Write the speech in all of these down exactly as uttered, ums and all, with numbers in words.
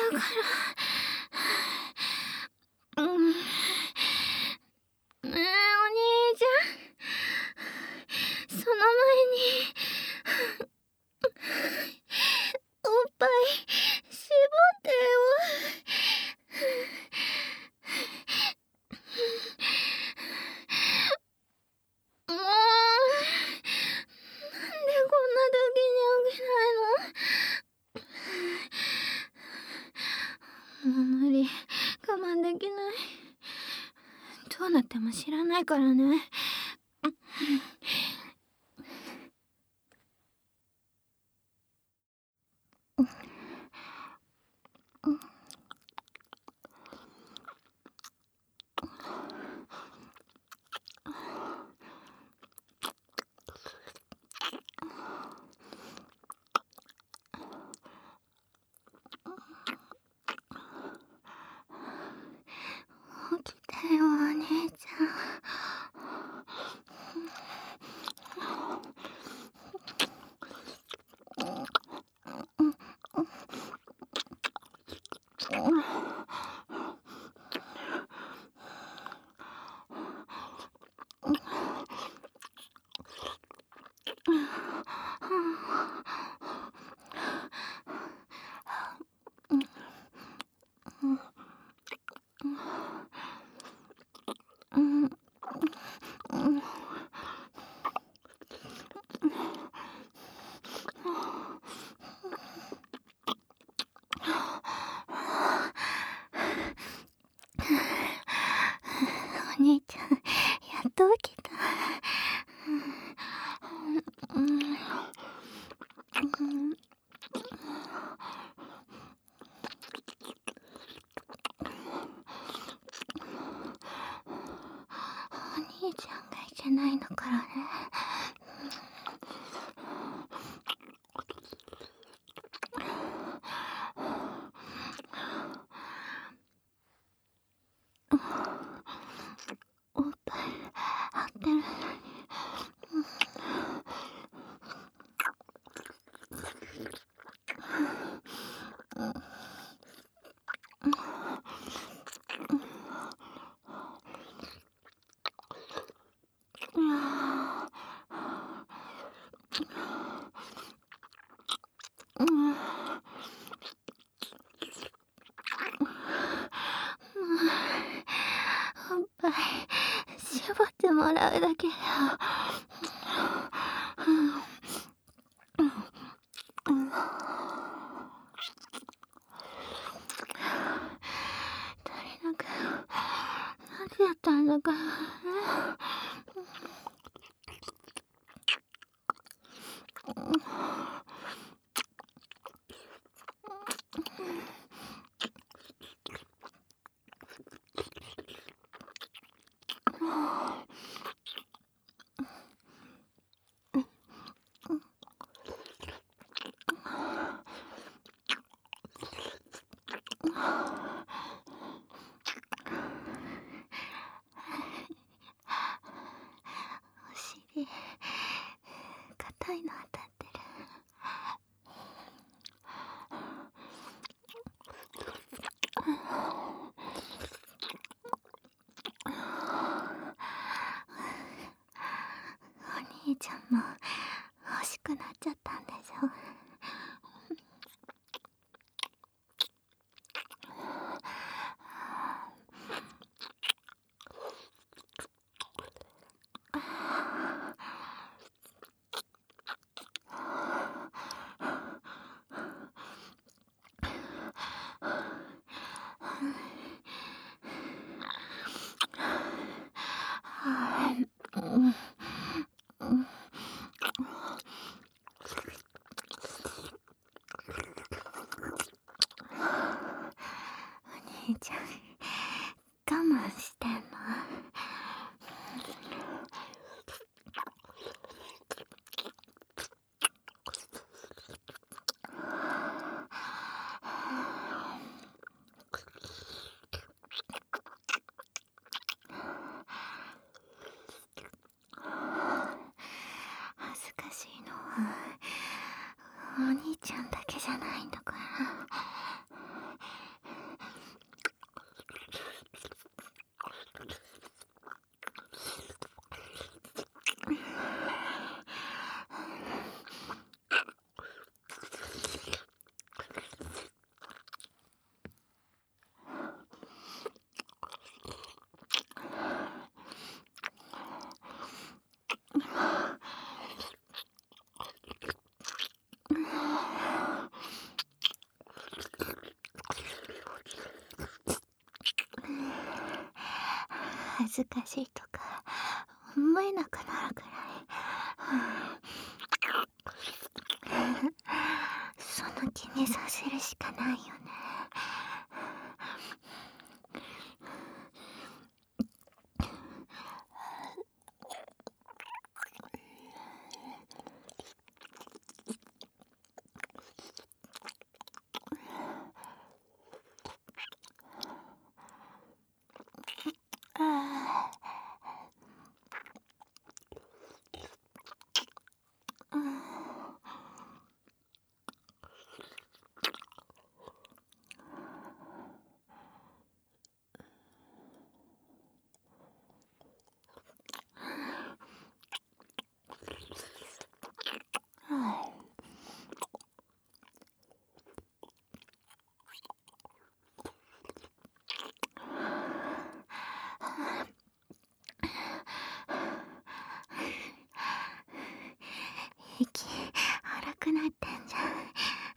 だから、うん。ねえ、お兄ちゃん、その前におっぱい絞ってよ。もう、なんでこんな時に起きないの？もう無理、我慢できない。どうなっても知らないからね。起きてよ、お兄ちゃん。お兄ちゃん、やっと起きた。うん。うん。お兄ちゃんがいけないんだからね。おっぱい張ってるのに。うん。おっぱい絞ってもらうだけよ。足りなくなっちゃったんだからね。お尻硬いの当たってる。お兄ちゃんも欲しくなっちゃったんでしょ。お兄ちゃん、我慢してんの？恥ずかしいのはお兄ちゃんだけじゃないんだから。 恥ずかしいとか思えなくなるくらい。その気にさせるしかないよね。息荒くなってんじゃん。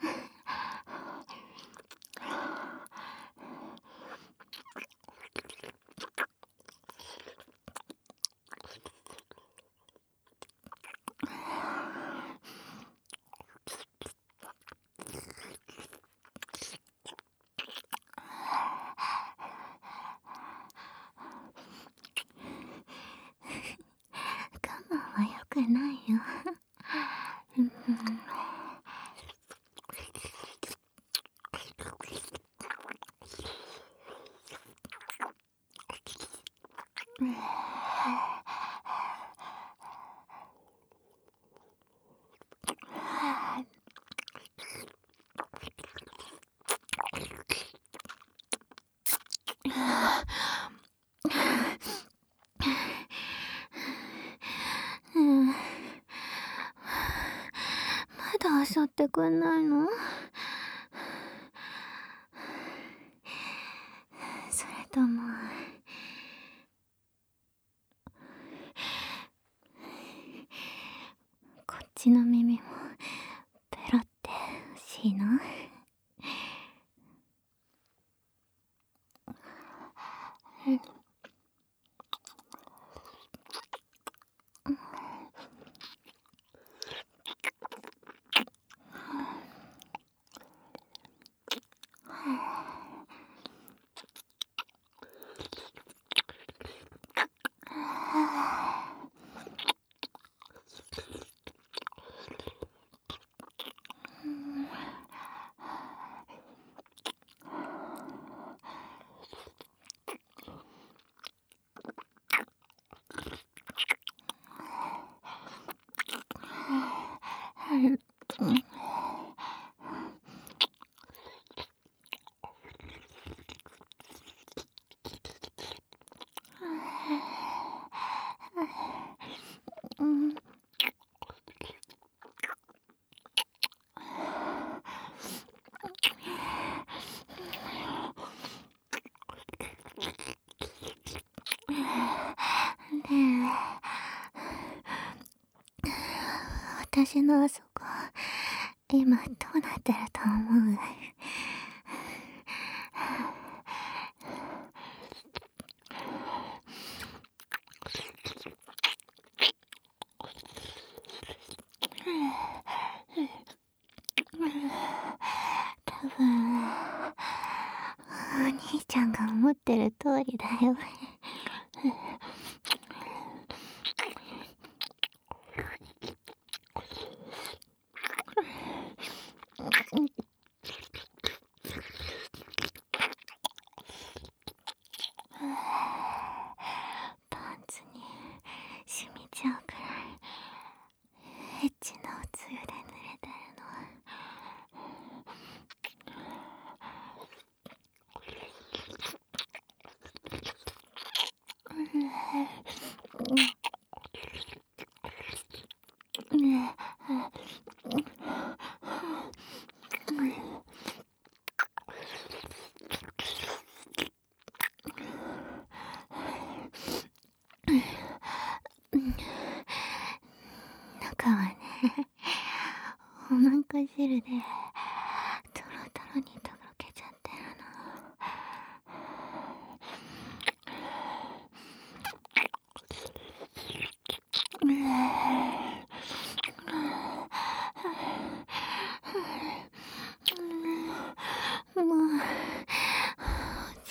我慢は良くないよ。うん、うん、まだ遊ってくんないの？それともこっちの耳もペロってほしいの？うん、うん、ねえ、私のあそこ今どうなってると思う？多分お兄ちゃんが思ってる通りだよ。パンツに染みちゃうくらいエッチなおつゆで濡れてるの。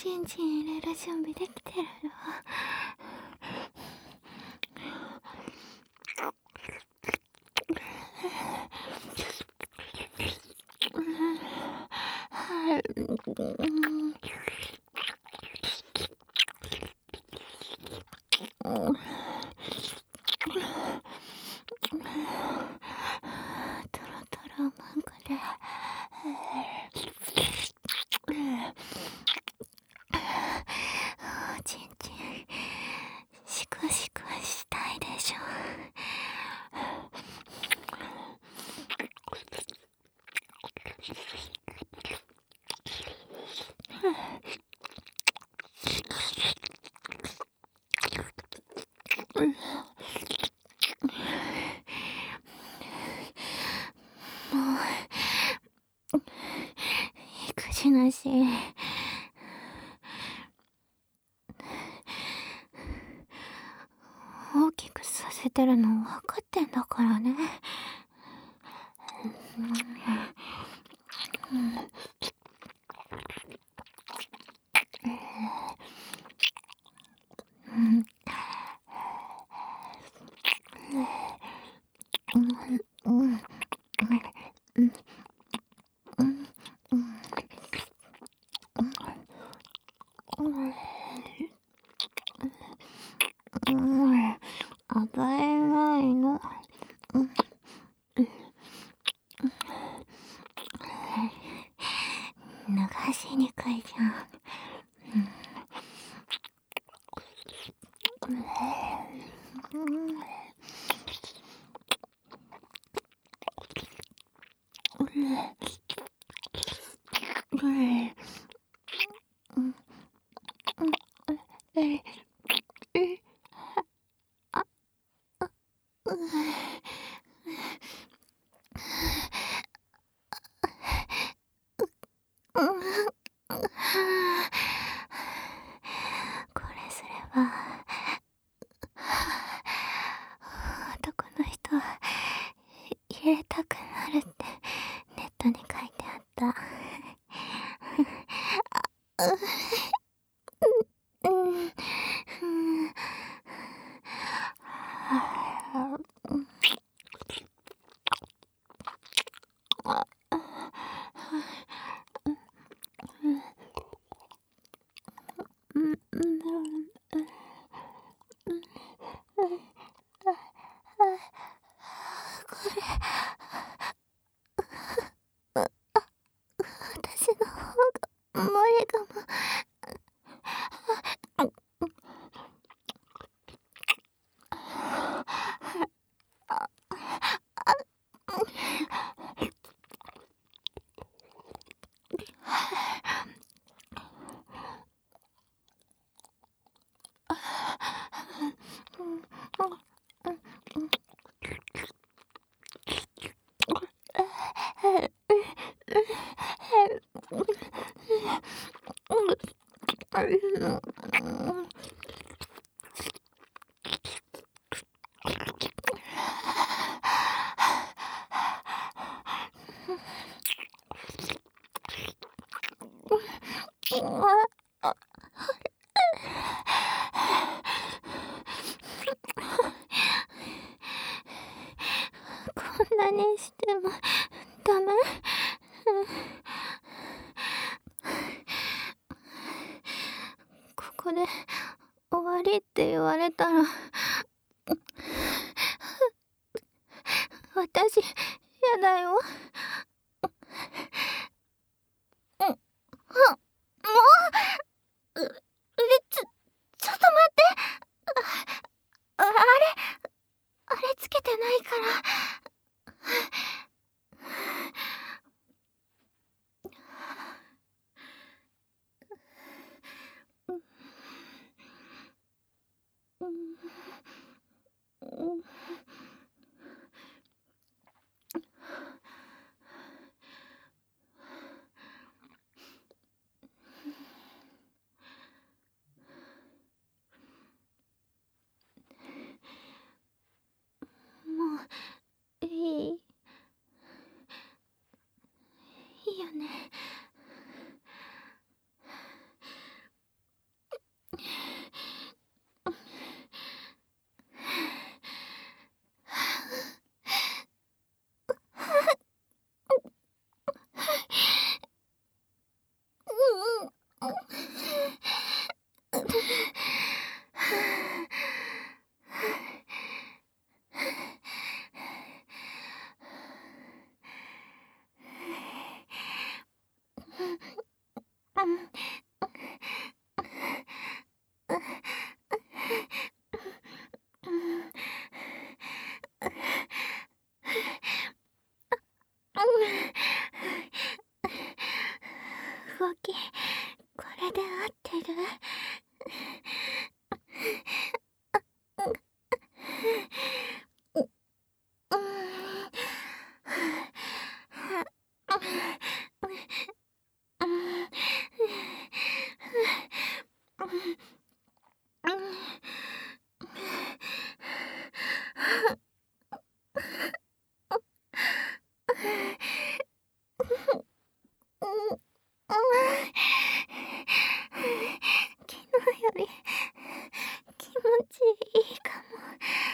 チンチン入れる準備できてるよ。トロトロマンコでおちんちんシクシクしたいでしょ。もう育児なし大きくさせてるの分かってんだからね。甘えないの。脱がしにくいじゃん。これすれば男の人は入れたくなるってネットに書いてあった。私の方が無理かも。こんなにしてもダメ？ここで終わりって言われたら私やだよ。もう、う、ちょ、ちょっと待って。あ、あれ、あれつけてないから。もういい？いいよね。 れで合ってる？昨日より気持ちいいかも。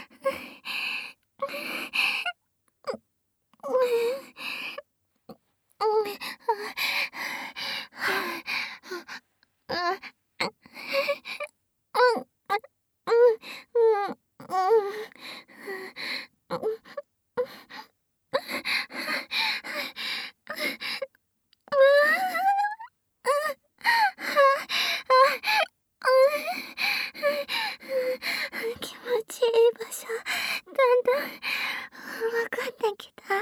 気持ちいい場所、だんだんわかってきた。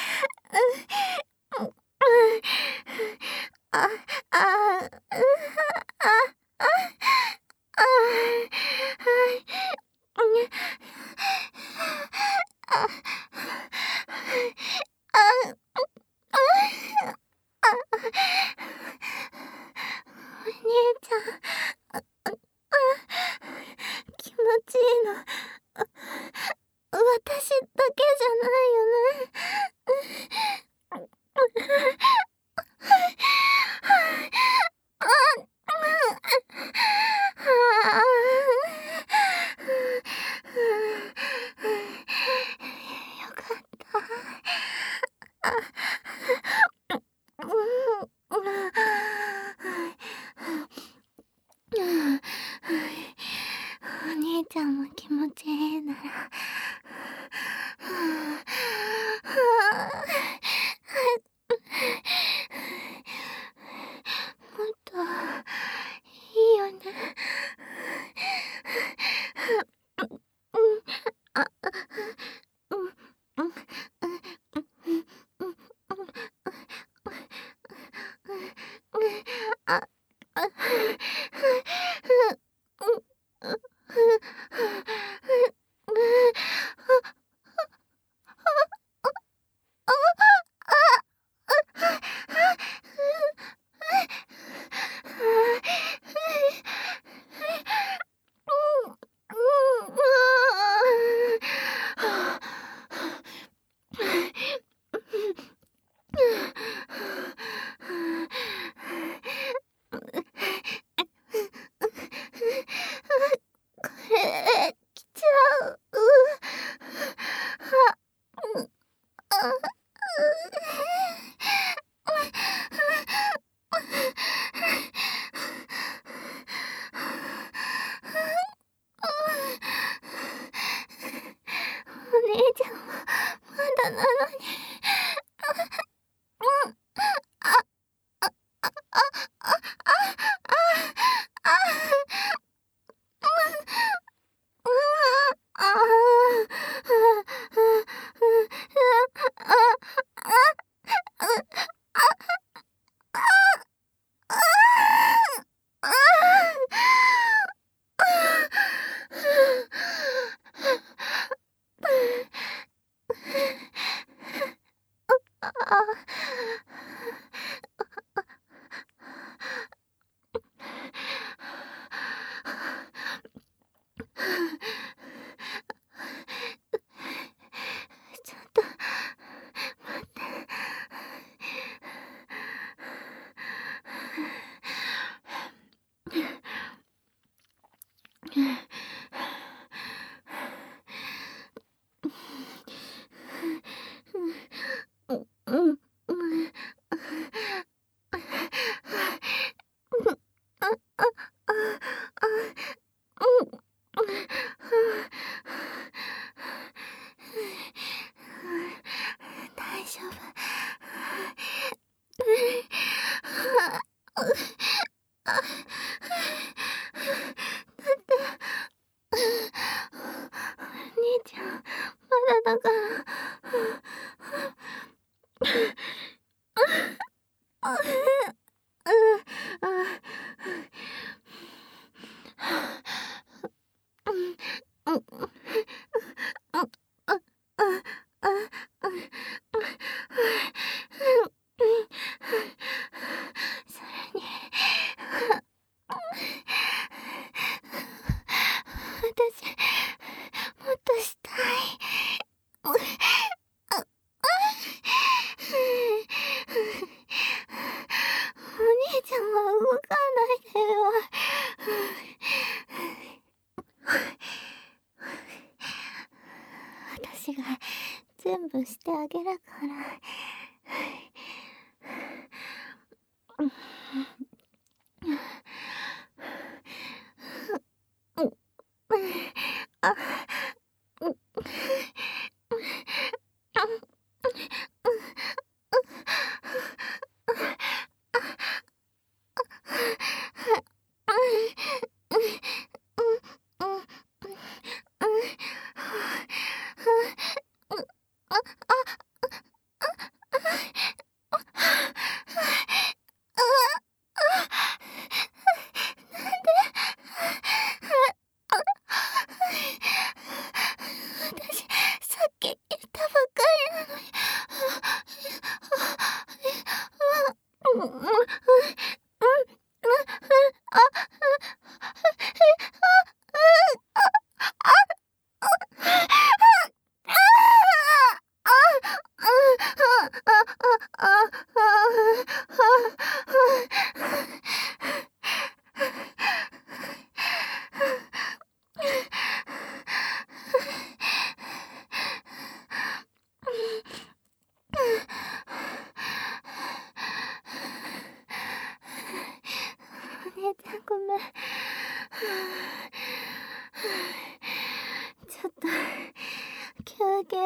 あ、あ、あ、あ、あ、お兄ちゃん、気持ちいいの私だけじゃないよね。よかった。お兄ちゃんも気持ちいいならもっといいよね。あ、来ちゃう。お姉ちゃんはまだなのに。ちょっと待って。大丈夫。兄ちゃんまだだから。 部してあげるから。あ、私、さっき言ったばっかりなのに。うんうんうんうんうんお姉ちゃんごめん。ちょっと休憩。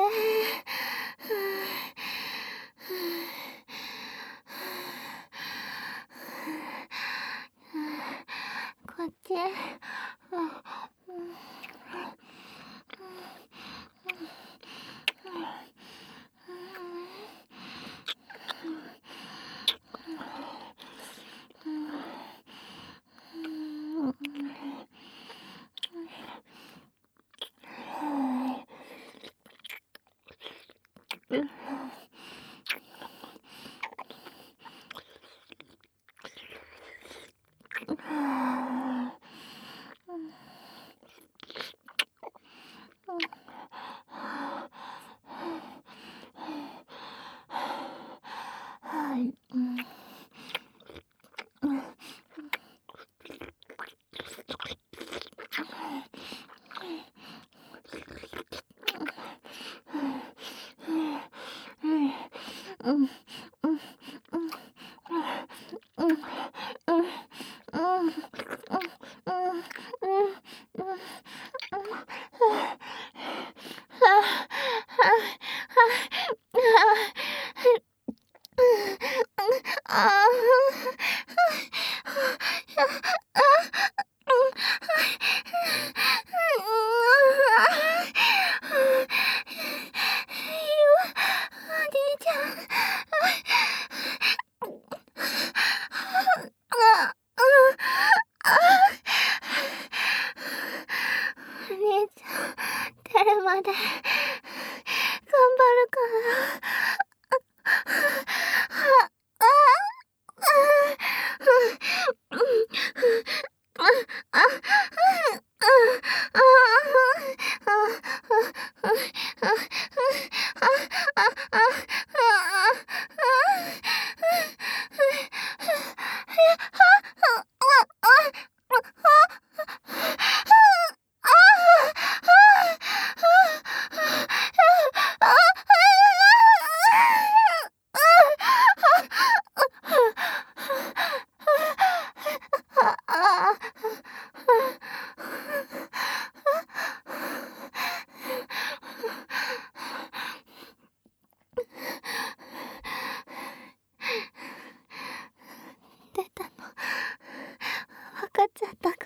こっち。はい。お姉ちゃん、出るまで頑張るから出たの分かっちゃったか